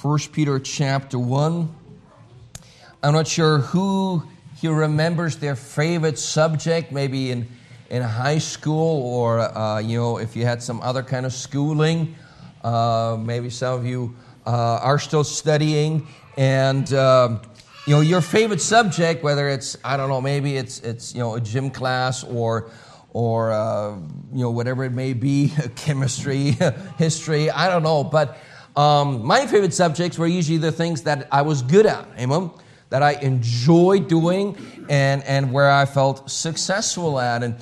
1 Peter chapter 1. I'm not sure who here remembers their favorite subject, maybe in high school or, if you had some other kind of schooling. Maybe some of you are still studying. And, your favorite subject, whether it's, maybe it's a gym class or whatever it may be, chemistry, history, I don't know. But my favorite subjects were usually the things that I was good at, amen, that I enjoyed doing and where I felt successful at. And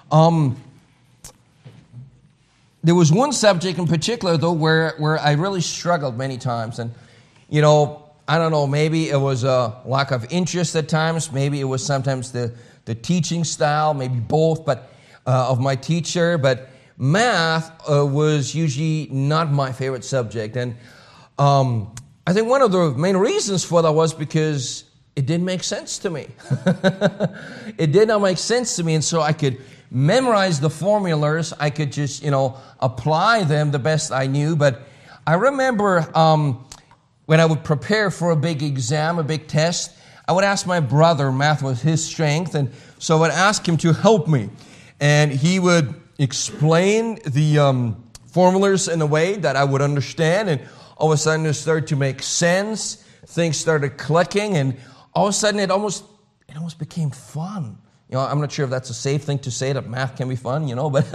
there was one subject in particular, though, where I really struggled many times. And, I don't know, maybe it was a lack of interest at times. Maybe it was sometimes the teaching style, maybe both, but of my teacher. But math was usually not my favorite subject. And I think one of the main reasons for that was because it didn't make sense to me. It did not make sense to me. And so I could memorize the formulas. I could just, apply them the best I knew. But I remember when I would prepare for a big exam, a big test, I would ask my brother, math was his strength, and so I would ask him to help me. And he would explain the formulas in a way that I would understand, and all of a sudden it started to make sense. Things started clicking, and all of a sudden it almost became fun. I'm not sure if that's a safe thing to say, that math can be fun, but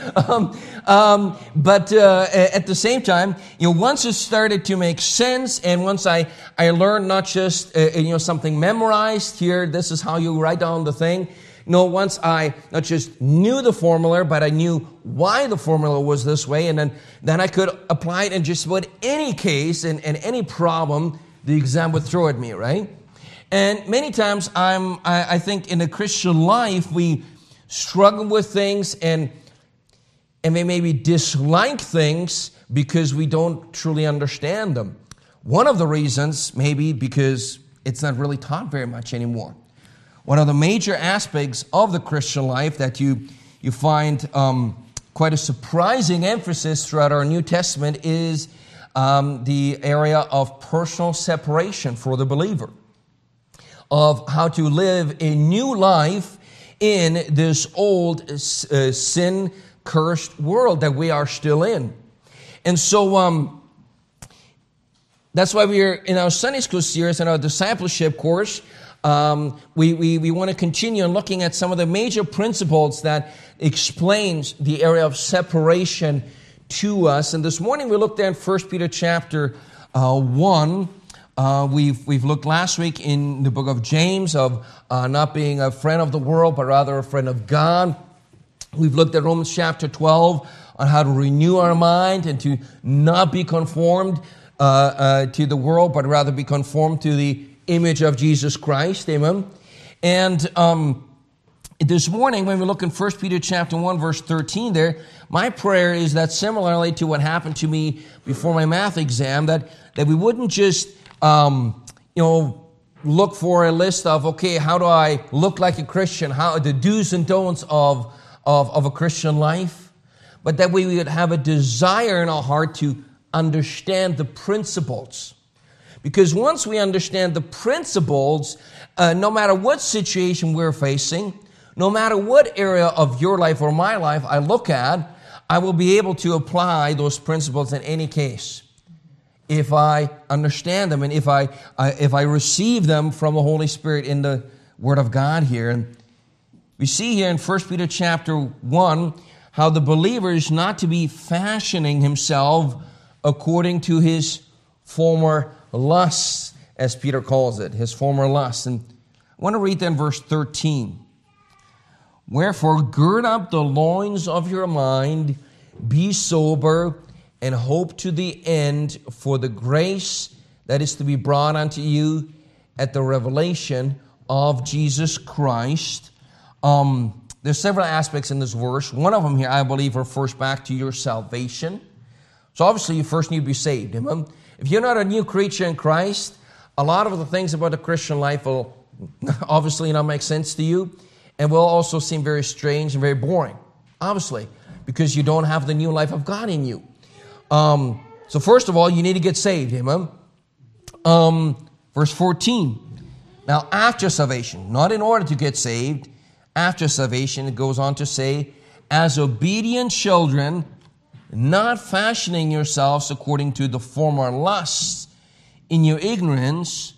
at the same time, once it started to make sense, and once I learned not just something memorized here, this is how you write down the thing. Once I not just knew the formula, but I knew why the formula was this way, and then I could apply it in just about any case and any problem the exam would throw at me, right? And many times I think in the Christian life we struggle with things and we maybe dislike things because we don't truly understand them. One of the reasons maybe because it's not really taught very much anymore. One of the major aspects of the Christian life that you find quite a surprising emphasis throughout our New Testament is the area of personal separation for the believer, of how to live a new life in this old sin-cursed world that we are still in. And so that's why we are in our Sunday school series and our discipleship course. We want to continue on looking at some of the major principles that explains the area of separation to us. And this morning we looked at 1 Peter chapter 1. We've looked last week in the book of James of not being a friend of the world, but rather a friend of God. We've looked at Romans chapter 12 on how to renew our mind and to not be conformed to the world, but rather be conformed to the image of Jesus Christ. Amen. And this morning, when we look in 1 Peter chapter 1, verse 13 there, my prayer is that similarly to what happened to me before my math exam, that we wouldn't just look for a list of, okay, how do I look like a Christian? How the do's and don'ts of a Christian life, but that we would have a desire in our heart to understand the principles. Because once we understand the principles, no matter what situation we're facing, no matter what area of your life or my life I look at, I will be able to apply those principles in any case, if I understand them and if I receive them from the Holy Spirit in the Word of God here. And we see here in 1 Peter chapter 1 how the believer is not to be fashioning himself according to his former lusts, as Peter calls it, his former lusts. And I want to read then verse 13. Wherefore gird up the loins of your mind, be sober, and hope to the end for the grace that is to be brought unto you at the revelation of Jesus Christ. There's several aspects in this verse. One of them here, I believe, refers back to your salvation. So obviously you first need to be saved. Amen? If you're not a new creature in Christ, a lot of the things about the Christian life will obviously not make sense to you and will also seem very strange and very boring, obviously, because you don't have the new life of God in you. So first of all, you need to get saved, amen? verse 14. Now, after salvation, not in order to get saved, after salvation, it goes on to say, as obedient children, not fashioning yourselves according to the former lusts in your ignorance,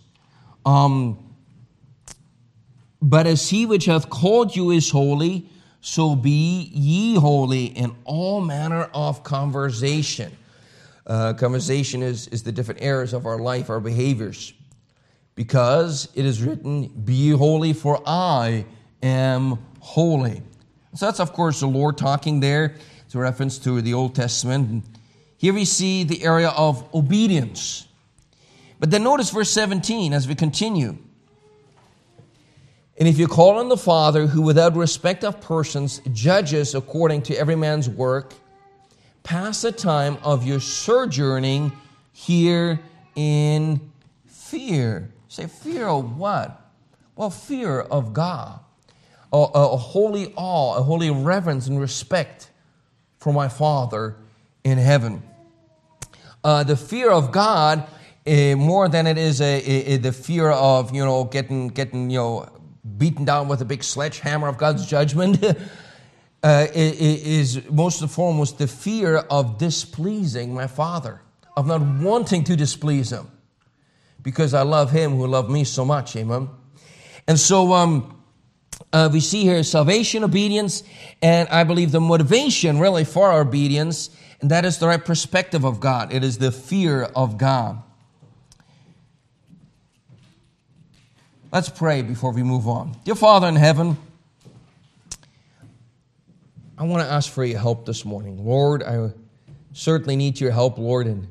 but as he which hath called you is holy, so be ye holy in all manner of conversation. Conversation is the different areas of our life, our behaviors. Because it is written, be ye holy, for I am holy. So that's, of course, the Lord talking there. It's a reference to the Old Testament. And here we see the area of obedience. But then notice verse 17 as we continue. And if you call on the Father, who without respect of persons judges according to every man's work, pass the time of your sojourning here in fear. Say, fear of what? Well, fear of God. A holy awe, a holy reverence and respect for my Father in heaven. The fear of God, more than it is the fear of, getting beaten down with a big sledgehammer of God's judgment, is most and foremost the fear of displeasing my Father, of not wanting to displease Him, because I love Him who loved me so much, amen? And so we see here salvation, obedience, and I believe the motivation really for our obedience, and that is the right perspective of God. It is the fear of God. Let's pray before we move on. Dear Father in heaven, I want to ask for your help this morning. Lord, I certainly need your help, Lord, in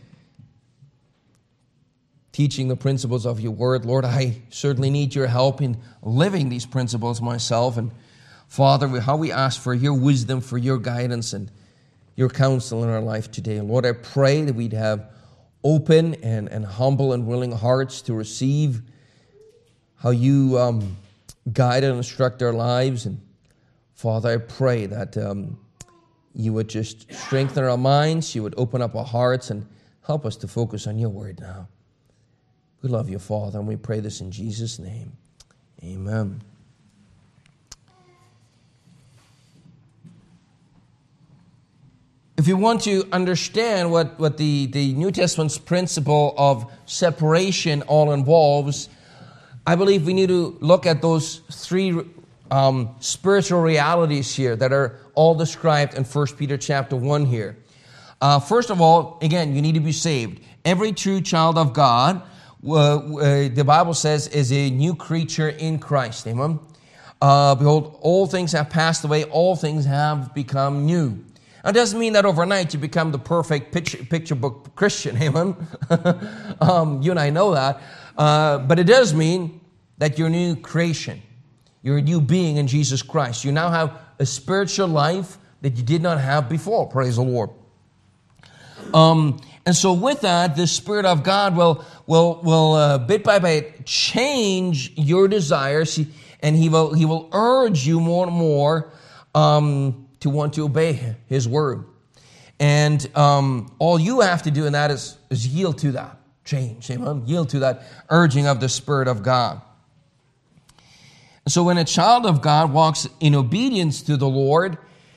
teaching the principles of your word. Lord, I certainly need your help in living these principles myself. And Father, how we ask for your wisdom, for your guidance, and your counsel in our life today. Lord, I pray that we'd have open and humble and willing hearts to receive how you guide and instruct our lives. And Father, I pray that you would just strengthen our minds, you would open up our hearts and help us to focus on your word now. We love you, Father, and we pray this in Jesus' name. Amen. If you want to understand what the New Testament's principle of separation all involves, I believe we need to look at those three spiritual realities here that are all described in 1 Peter chapter 1 here. First of all, again, you need to be saved. Every true child of God, the Bible says, is a new creature in Christ. Amen? Behold, all things have passed away, all things have become new. It doesn't mean that overnight you become the perfect picture book Christian. Amen? You and I know that. But it does mean that you're a new creation. You're a new being in Jesus Christ. You now have a spiritual life that you did not have before. Praise the Lord. And so with that, the Spirit of God will bit by bit change your desires, and He will urge you more and more to want to obey His word. And all you have to do in that is yield to that change. Amen? Yield to that urging of the Spirit of God. So when a child of God walks in obedience to the Lord,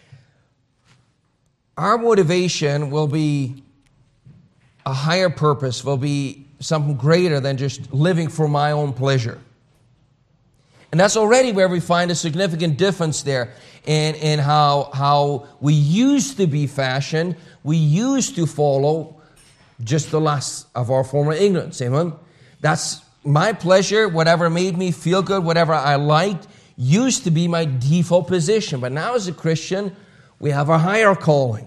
our motivation will be a higher purpose, will be something greater than just living for my own pleasure. And that's already where we find a significant difference there in how we used to be fashioned. We used to follow just the lusts of our former ignorance. Amen? That's my pleasure, whatever made me feel good, whatever I liked, used to be my default position. But now as a Christian, we have a higher calling.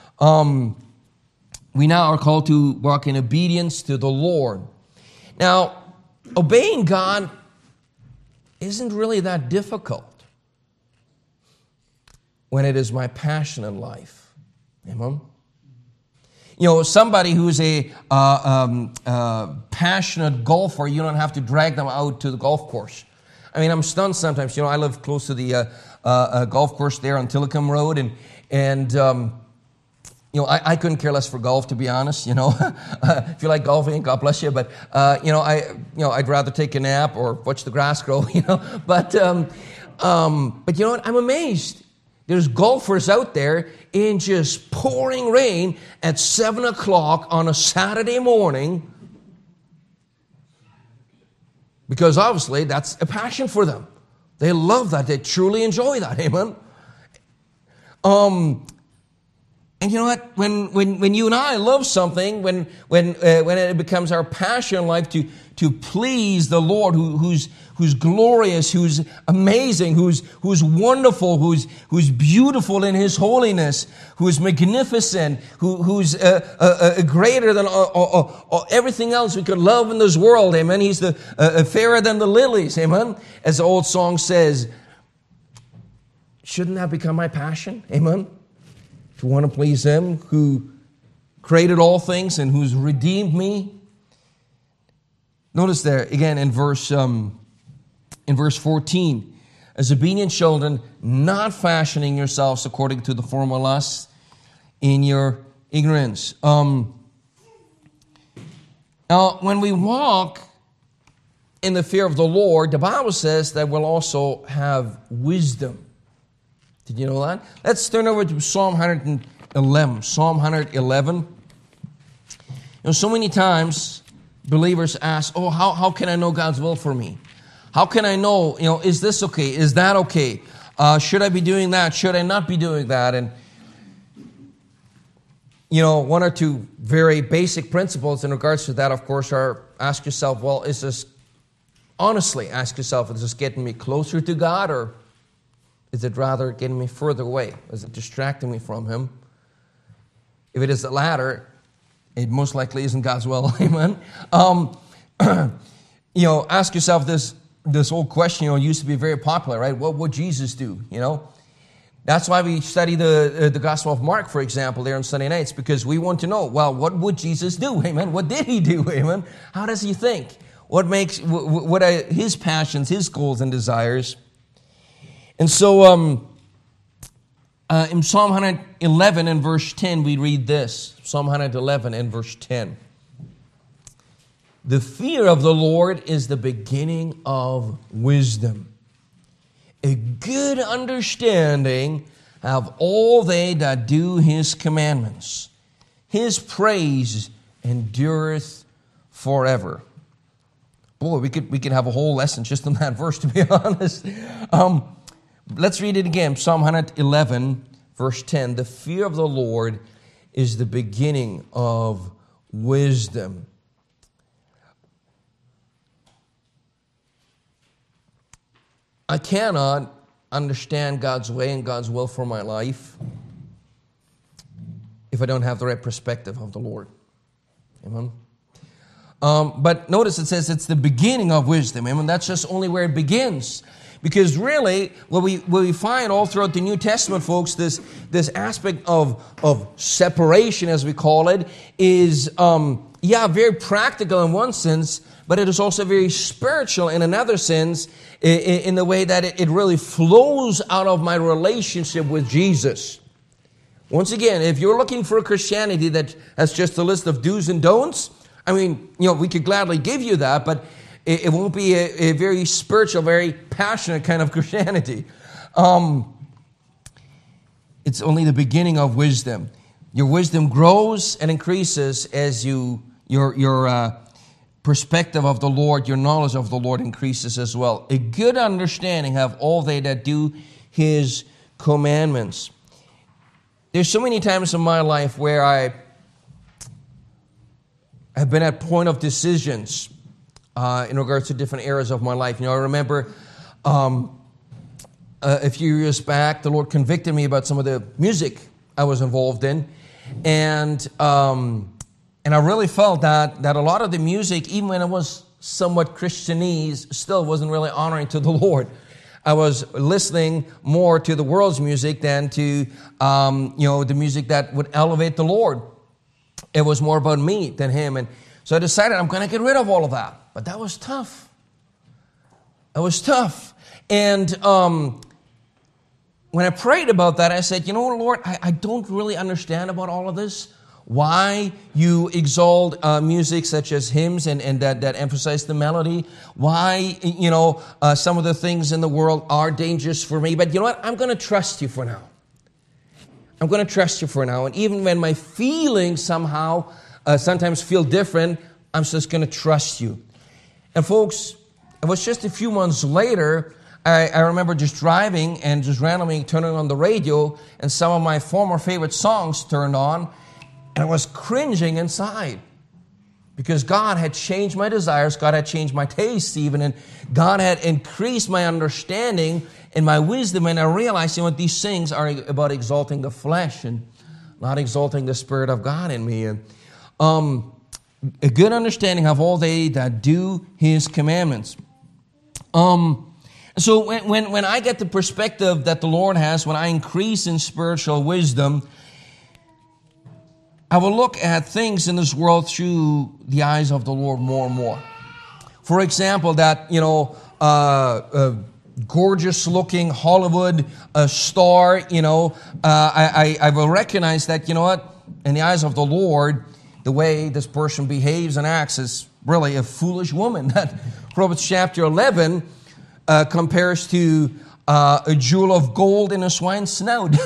We now are called to walk in obedience to the Lord. Now, obeying God isn't really that difficult when it is my passion in life. Amen? You know, somebody who's a passionate golfer, you don't have to drag them out to the golf course. I mean, I'm stunned sometimes. You know, I live close to the golf course there on Tillicum Road, and I couldn't care less for golf, to be honest. If you like golfing, God bless you. But I'd rather take a nap or watch the grass grow. But you know what? I'm amazed. There's golfers out there in just pouring rain at 7 o'clock on a Saturday morning, because obviously that's a passion for them. They love that. They truly enjoy that. Amen. And you know what? When you and I love something, when it becomes our passion in life to please the Lord, who's glorious, who's amazing, who's wonderful, who's beautiful in His holiness, who's magnificent, who's greater than everything else we could love in this world. Amen. He's the fairer than the lilies. Amen. As the old song says, shouldn't that become my passion? Amen. To want to please Him who created all things and who's redeemed me. Notice there again in verse 14, as obedient children, not fashioning yourselves according to the former lusts in your ignorance. Now, when we walk in the fear of the Lord, the Bible says that we'll also have wisdom. Did you know that? Let's turn over to Psalm 111. Psalm 111. So many times believers ask, how can I know God's will for me? How can I know, is this okay? Is that okay? Should I be doing that? Should I not be doing that? And, one or two very basic principles in regards to that, of course, are ask yourself, is this getting me closer to God, or is it rather getting me further away? Is it distracting me from Him? If it is the latter, it most likely isn't God's will. Amen. Ask yourself this old question. Used to be very popular, right? What would Jesus do? That's why we study the Gospel of Mark, for example, there on Sunday nights, because we want to know. Well, what would Jesus do? Amen. What did He do? Amen. How does He think? What are His passions, His goals and desires? And so, in Psalm 111 and verse 10, we read this. Psalm 111 and verse 10. The fear of the Lord is the beginning of wisdom. A good understanding have all they that do His commandments. His praise endureth forever. Boy, we could have a whole lesson just on that verse, to be honest. Let's read it again. Psalm 111, verse 10. The fear of the Lord is the beginning of wisdom. I cannot understand God's way and God's will for my life if I don't have the right perspective of the Lord. Amen. But notice it says it's the beginning of wisdom. Amen. That's just only where it begins. Because really, what we find all throughout the New Testament, folks, this aspect of separation, as we call it, is, very practical in one sense, but it is also very spiritual in another sense, in the way that it really flows out of my relationship with Jesus. Once again, if you're looking for a Christianity that has just a list of do's and don'ts, we could gladly give you that, but it won't be a very spiritual, very passionate kind of Christianity. It's only the beginning of wisdom. Your wisdom grows and increases as your perspective of the Lord, your knowledge of the Lord increases as well. A good understanding have all they that do His commandments. There's so many times in my life where I have been at point of decisions in regards to different areas of my life. I remember a few years back, the Lord convicted me about some of the music I was involved in, and I really felt that a lot of the music, even when it was somewhat Christianese, still wasn't really honoring to the Lord. I was listening more to the world's music than to the music that would elevate the Lord. It was more about me than Him, and so I decided I'm going to get rid of all of that. But that was tough. It was tough. And when I prayed about that, I said, Lord, I don't really understand about all of this. Why you exalt music such as hymns and that emphasize the melody. Why, some of the things in the world are dangerous for me. But you know what? I'm going to trust you for now. I'm going to trust you for now. And even when my feelings somehow sometimes feel different, I'm just going to trust you. And folks, it was just a few months later, I remember just driving and just randomly turning on the radio, and some of my former favorite songs turned on, and I was cringing inside because God had changed my desires, God had changed my tastes even, and God had increased my understanding and my wisdom, and I realized, these things are about exalting the flesh and not exalting the Spirit of God in me. And a good understanding of all they that do His commandments. So when I get the perspective that the Lord has, when I increase in spiritual wisdom, I will look at things in this world through the eyes of the Lord more and more. For example, that, gorgeous looking Hollywood star, I will recognize that, in the eyes of the Lord, the way this person behaves and acts is really a foolish woman. That Proverbs chapter 11 compares to a jewel of gold in a swine's snout.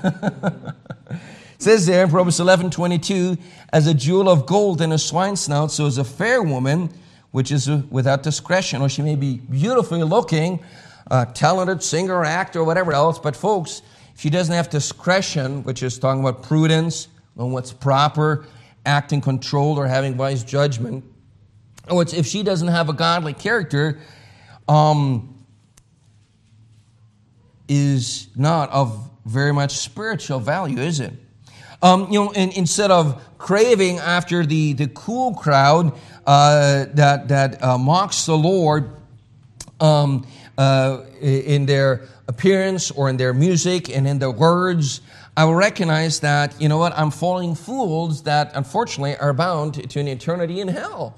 It says there in Proverbs 11:22, as a jewel of gold in a swine's snout, so is a fair woman, which is without discretion. Or she may be beautifully looking, talented singer, actor, whatever else. But folks, if she doesn't have discretion, which is talking about prudence, knowing what's proper, acting controlled, or having wise judgment, or if she doesn't have a godly character, is not of very much spiritual value, is it? Instead of craving after the cool crowd that mocks the Lord in their appearance or in their music and in their words, I will recognize that, I'm following fools that unfortunately are bound to an eternity in hell.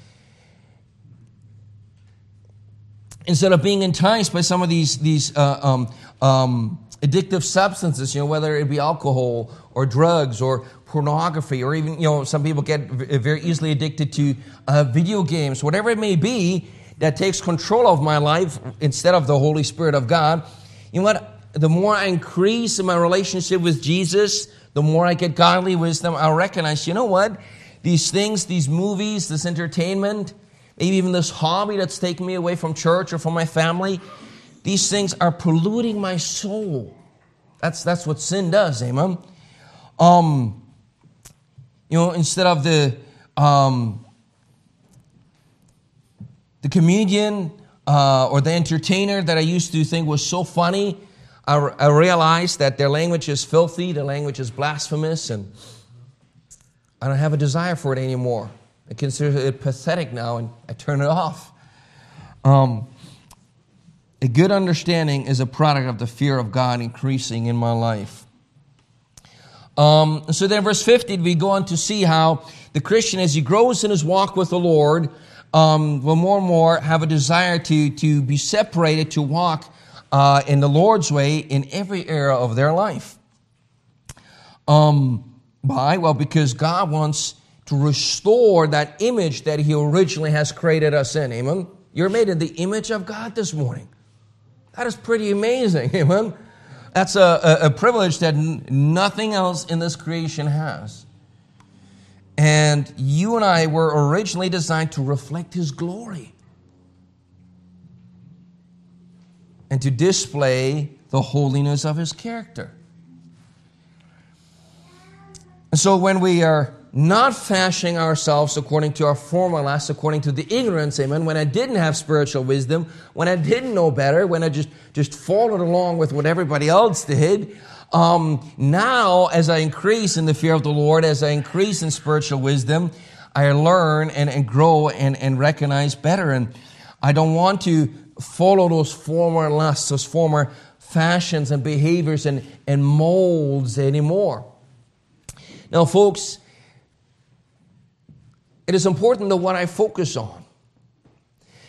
Instead of being enticed by some of these addictive substances, whether it be alcohol or drugs or pornography, or even, some people get very easily addicted to video games, whatever it may be that takes control of my life instead of the Holy Spirit of God. You know what? The more I increase in my relationship with Jesus, the more I get godly wisdom, I'll recognize, these things, these movies, this entertainment, maybe even this hobby that's taking me away from church or from my family, these things are polluting my soul. That's what sin does, amen? Instead of the comedian or the entertainer that I used to think was so funny, I realized that their language is filthy, their language is blasphemous, and I don't have a desire for it anymore. I consider it pathetic now, and I turn it off. A good understanding is a product of the fear of God increasing in my life. So then verse 50, we go on to see how the Christian, as he grows in his walk with the Lord, will more and more have a desire to be separated, to walk in the Lord's way in every area of their life. Why? Well, because God wants to restore that image that He originally has created us in. Amen? You're made in the image of God this morning. That is pretty amazing. Amen? That's a privilege that nothing else in this creation has. And you and I were originally designed to reflect His glory and to display the holiness of His character. And so when we are not fashioning ourselves according to our former lusts, according to the ignorance, amen, when I didn't have spiritual wisdom, when I didn't know better, when I just followed along with what everybody else did, now as I increase in the fear of the Lord, as I increase in spiritual wisdom, I learn and grow and recognize better. And I don't want to follow those former lusts, those former fashions and behaviors and molds anymore. Now, folks, it is important that what I focus on.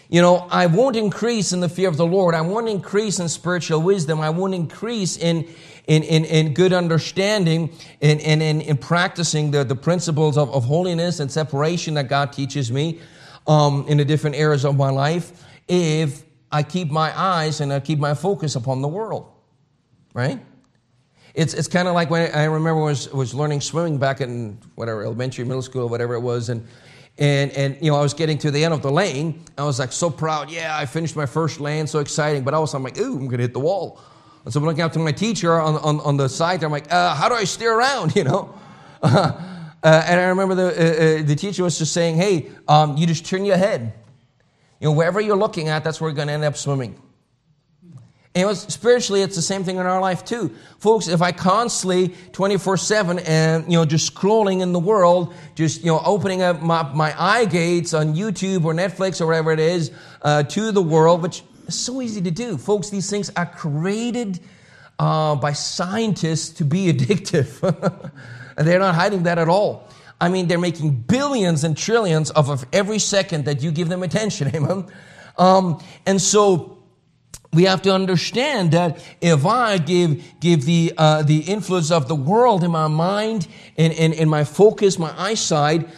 I won't increase in the fear of the Lord. I won't increase in spiritual wisdom. I won't increase in good understanding and in practicing the principles of holiness and separation that God teaches me in the different areas of my life if I keep my eyes and I keep my focus upon the world, right? It's kind of like when I remember was learning swimming back in elementary, middle school, or whatever it was, and I was getting to the end of the lane. I was like so proud. Yeah, I finished my first lane, so exciting. But also I'm like, ooh, I'm going to hit the wall. And so I'm looking out to my teacher on the side there. I'm like, how do I steer around, And I remember the teacher was just saying, hey, you just turn your head. Wherever you're looking at, that's where you're going to end up swimming. And spiritually, it's the same thing in our life too. Folks, if I constantly, 24/7, and, just scrolling in the world, just, opening up my eye gates on YouTube or Netflix or whatever it is, to the world, which is so easy to do. Folks, these things are created by scientists to be addictive. And they're not hiding that at all. I mean, they're making billions and trillions of every second that you give them attention, amen? And so we have to understand that if I give the influence of the world in my mind and in my focus, my eyesight,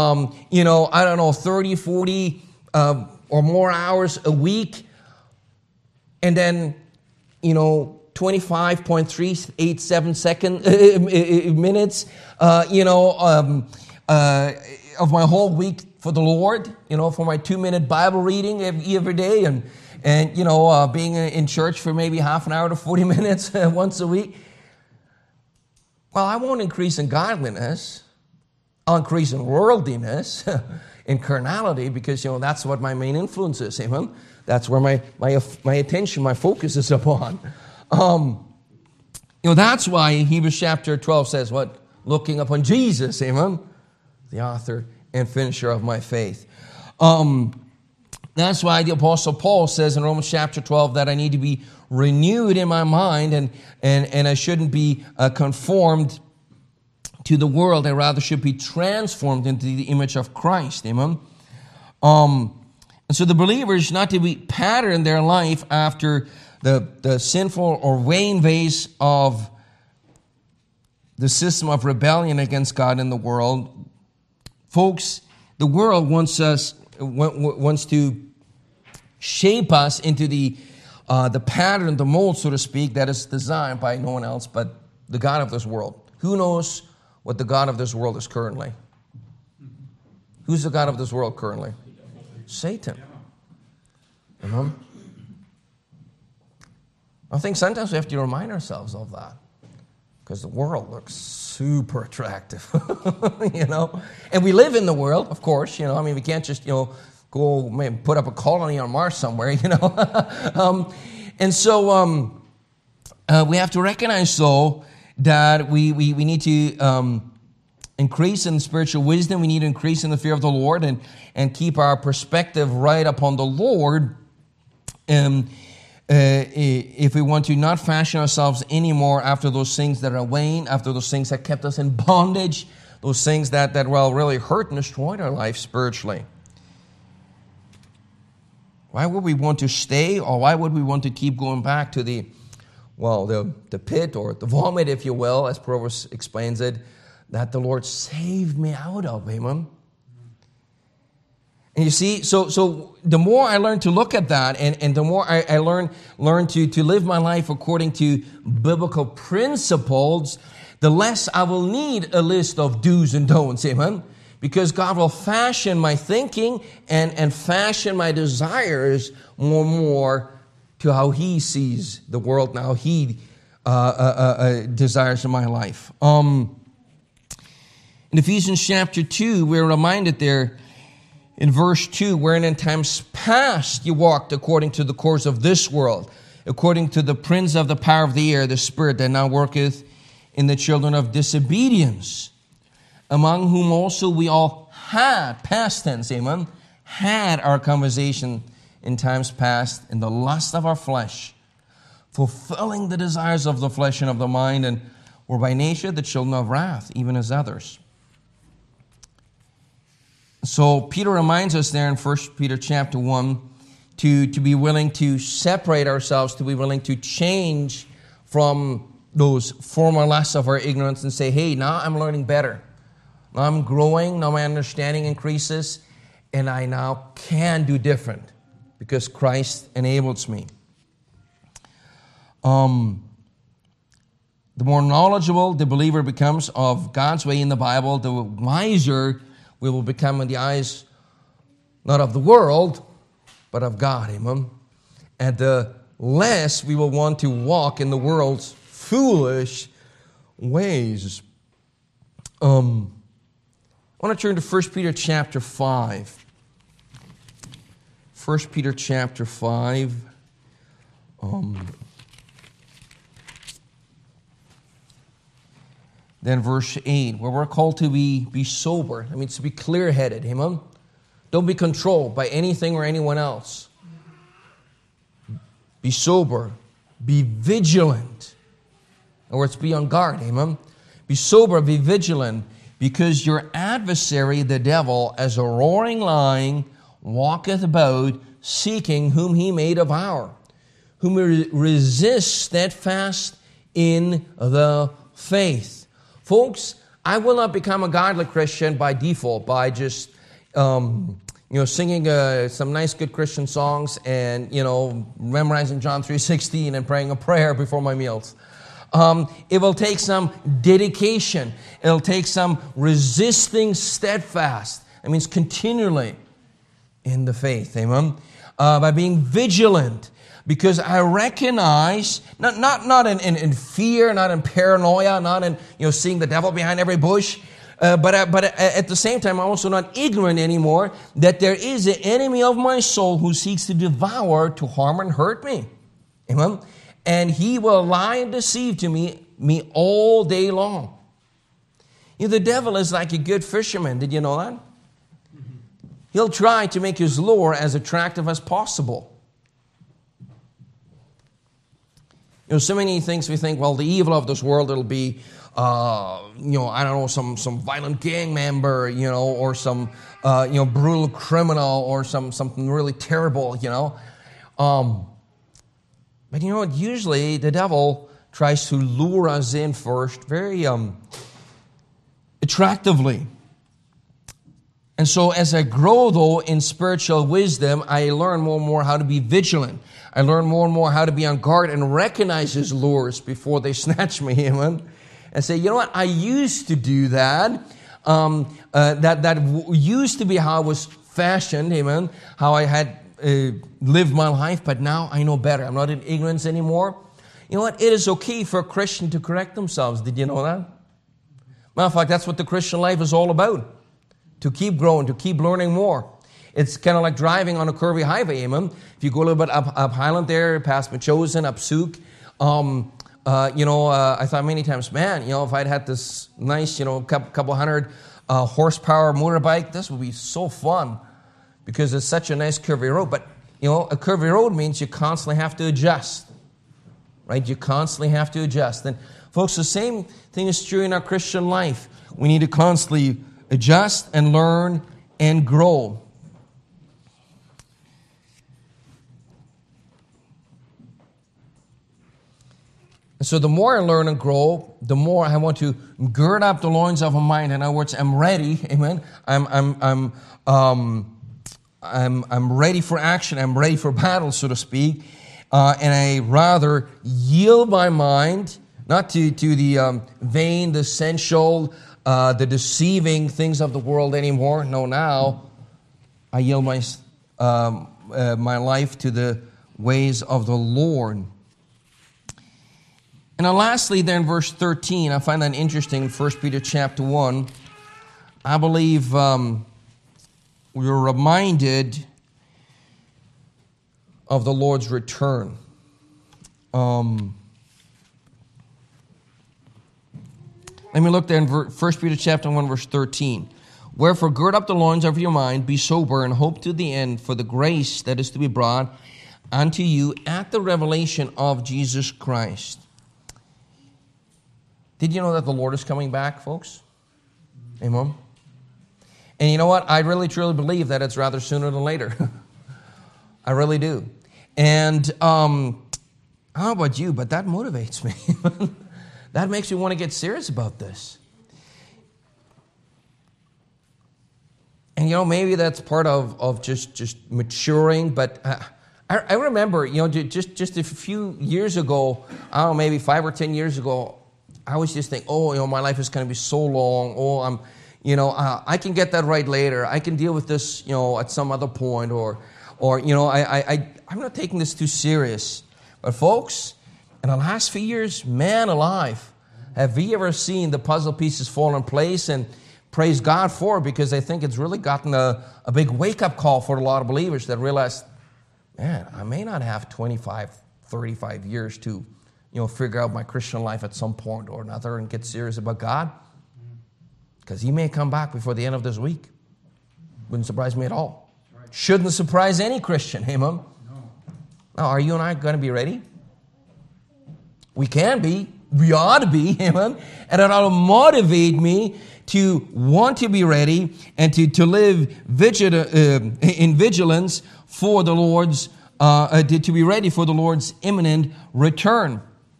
30, 40 or more hours a week, and then, 25.387 minutes, of my whole week for the Lord, for my 2-minute Bible reading every day, and being in church for maybe half an hour to 40 minutes once a week. Well, I won't increase in godliness. I'll increase in worldliness, in carnality, because, that's what my main influence is, amen? That's where my attention, my focus is upon. That's why Hebrews chapter 12 says what? Looking upon Jesus, amen? The author and finisher of my faith. That's why the Apostle Paul says in Romans chapter 12 that I need to be renewed in my mind and I shouldn't be conformed to the world. I rather should be transformed into the image of Christ. Amen? And so the believers not to be pattern their life after the sinful or vain ways of the system of rebellion against God in the world. Folks, the world wants to shape us into the pattern, the mold, so to speak, that is designed by no one else but the God of this world. Who knows what the God of this world is currently? Who's the God of this world currently? Satan. Amen. I think sometimes we have to remind ourselves of that. Because the world looks super attractive, And we live in the world, of course, we can't just, go maybe put up a colony on Mars somewhere, And so we have to recognize, though, that we need to increase in spiritual wisdom. We need to increase in the fear of the Lord and keep our perspective right upon the Lord. If we want to not fashion ourselves anymore after those things that are vain, after those things that kept us in bondage, those things that really hurt and destroyed our life spiritually. Why would we want to stay, or why would we want to keep going back to the pit or the vomit, if you will, as Proverbs explains it, that the Lord saved me out of, amen? And you see, so the more I learn to look at that, and the more I learn to live my life according to biblical principles, the less I will need a list of do's and don'ts, amen? Because God will fashion my thinking and fashion my desires more to how He sees the world and how He desires in my life. In Ephesians chapter 2, we're reminded there, in verse 2, wherein in times past you walked according to the course of this world, according to the prince of the power of the air, the spirit that now worketh in the children of disobedience, among whom also we all had, past tense, amen, had our conversation in times past in the lust of our flesh, fulfilling the desires of the flesh and of the mind, and were by nature the children of wrath, even as others. So Peter reminds us there in 1 Peter chapter 1 to be willing to separate ourselves, to be willing to change from those former lusts of our ignorance and say, hey, now I'm learning better. Now I'm growing, now my understanding increases, and I now can do different because Christ enables me. The more knowledgeable the believer becomes of God's way in the Bible, the wiser we will become in the eyes not of the world, but of God. Amen. And the less we will want to walk in the world's foolish ways. I want to turn to 1 Peter chapter 5. 1 Peter chapter 5. Then verse 8, where we're called to be sober. That means to be clear-headed. Amen? Don't be controlled by anything or anyone else. Be sober. Be vigilant. In other words, be on guard. Amen? Be sober, be vigilant, because your adversary, the devil, as a roaring lion, walketh about, seeking whom he may devour, whom he resists steadfast in the faith. Folks, I will not become a godly Christian by default, by just, singing some nice, good Christian songs and, memorizing John 3:16 and praying a prayer before my meals. It will take some dedication. It'll take some resisting steadfast. That means continually in the faith. Amen. By being vigilant. Because I recognize, not in fear, not in paranoia, not in seeing the devil behind every bush, but at the same time, I'm also not ignorant anymore that there is an enemy of my soul who seeks to devour, to harm and hurt me. Amen? And he will lie and deceive to me all day long. The devil is like a good fisherman. Did you know that? He'll try to make his lure as attractive as possible. So many things we think, well, the evil of this world, it'll be, I don't know, some violent gang member, or some, brutal criminal, or something really terrible, But usually the devil tries to lure us in first very attractively. And so as I grow, though, in spiritual wisdom, I learn more and more how to be vigilant. I learn more and more how to be on guard and recognize his lures before they snatch me, amen? And say, you know what, I used to do that. That used to be how I was fashioned, amen? How I had lived my life, but now I know better. I'm not in ignorance anymore. You know what, it is okay for a Christian to correct themselves. Did you know that? Matter of fact, that's what the Christian life is all about. To keep growing, to keep learning more. It's kind of like driving on a curvy highway, amen? If you go a little bit up Highland there, past Machosen, up Souk, I thought many times, man, if I'd had this nice, couple hundred horsepower motorbike, this would be so fun because it's such a nice curvy road. But, a curvy road means you constantly have to adjust, right? You constantly have to adjust. And, folks, the same thing is true in our Christian life. We need to constantly adjust and learn and grow. And so the more I learn and grow, the more I want to gird up the loins of my mind. In other words, I'm ready. Amen. I'm ready for action. I'm ready for battle, so to speak. And I rather yield my mind, not to the vain, the sensual, the deceiving things of the world anymore. No, now I yield my life to the ways of the Lord. And then lastly, there in verse 13, I find that interesting, 1 Peter chapter 1. I believe we were reminded of the Lord's return. Let me look there in 1 Peter chapter 1, verse 13. Wherefore, gird up the loins of your mind, be sober, and hope to the end for the grace that is to be brought unto you at the revelation of Jesus Christ. Did you know that the Lord is coming back, folks? Amen. And you know what? I really, truly believe that it's rather sooner than later. I really do. And I don't know about you, but that motivates me. That makes me want to get serious about this. And, maybe that's part of just maturing. But I remember, just a few years ago, I don't know, maybe 5 or 10 years ago, I was just thinking, my life is going to be so long. I can get that right later. I can deal with this, at some other point. Or I'm not taking this too serious. But folks, in the last few years, man alive, have we ever seen the puzzle pieces fall in place? And praise God for it, because I think it's really gotten a big wake-up call for a lot of believers that realize, man, I may not have 25, 35 years to, figure out my Christian life at some point or another and get serious about God. Because He may come back before the end of this week. Wouldn't surprise me at all. Shouldn't surprise any Christian, amen? Now, are you and I going to be ready? We can be. We ought to be, amen? And it ought to motivate me to want to be ready and to live in vigilance for the Lord's, to be ready for the Lord's imminent return.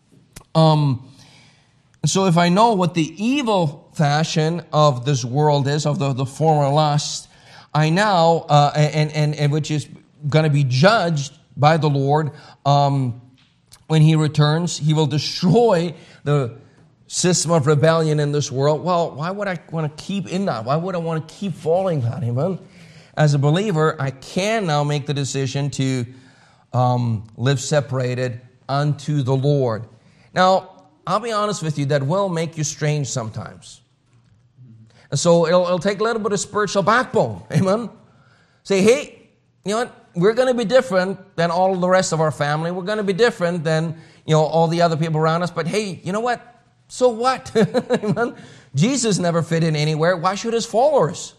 So if I know what the evil fashion of this world is, of the former lust, I now, and which is going to be judged by the Lord, when He returns, He will destroy the system of rebellion in this world. Well, why would I want to keep in that? Why would I want to keep following that? Amen. As a believer, I can now make the decision to live separated unto the Lord. Now, I'll be honest with you, that will make you strange sometimes. And so it'll take a little bit of spiritual backbone. Amen. Say, hey, you know what? We're going to be different than all the rest of our family. We're going to be different than, all the other people around us. But hey, you know what? So what? Amen. Jesus never fit in anywhere. Why should His followers?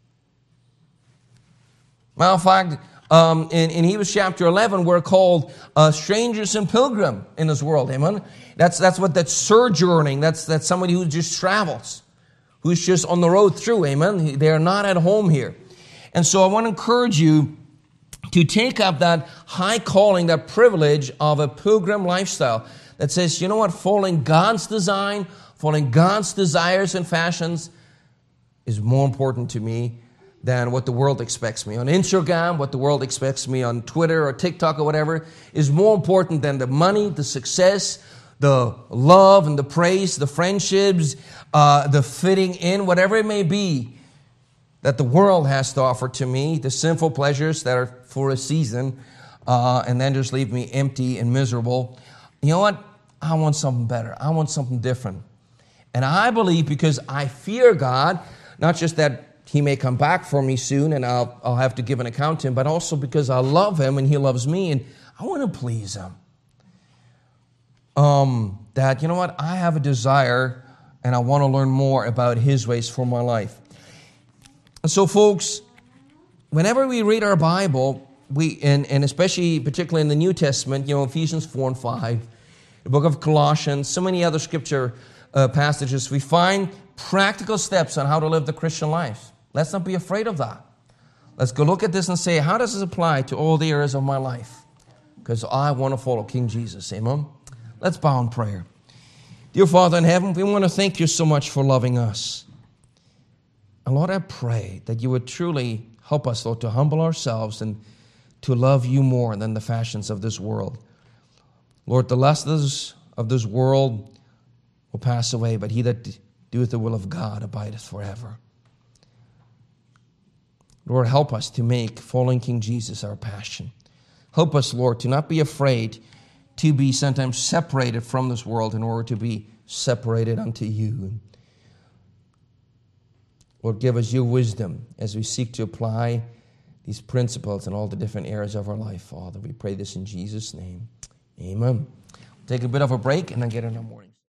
Matter of fact, in Hebrews chapter 11, we're called strangers and pilgrim in this world. Amen. That's sojourning. That's somebody who just travels, who's just on the road through. Amen. They're not at home here. And so I want to encourage you to take up that high calling, that privilege of a pilgrim lifestyle that says, you know what, following God's design, following God's desires and fashions is more important to me than what the world expects me. On Instagram, what the world expects me on Twitter or TikTok or whatever is more important than the money, the success, the love and the praise, the friendships, the fitting in, whatever it may be that the world has to offer to me, the sinful pleasures that are for a season, and then just leave me empty and miserable. You know what? I want something better. I want something different. And I believe, because I fear God, not just that He may come back for me soon and I'll have to give an account to Him, but also because I love Him and He loves me and I want to please Him. That, you know what? I have a desire and I want to learn more about His ways for my life. And so, folks, whenever we read our Bible, and especially, particularly in the New Testament, Ephesians 4 and 5, the book of Colossians, so many other scripture passages, we find practical steps on how to live the Christian life. Let's not be afraid of that. Let's go look at this and say, how does this apply to all the areas of my life? Because I want to follow King Jesus. Amen? Let's bow in prayer. Dear Father in heaven, we want to thank You so much for loving us. And Lord, I pray that You would truly help us, Lord, to humble ourselves and to love You more than the fashions of this world. Lord, the lusts of this world will pass away, but he that doeth the will of God abideth forever. Lord, help us to make following King Jesus our passion. Help us, Lord, to not be afraid to be sometimes separated from this world in order to be separated unto You. Lord, give us Your wisdom as we seek to apply these principles in all the different areas of our life, Father. We pray this in Jesus' name. Amen. We'll take a bit of a break and then get in our morning.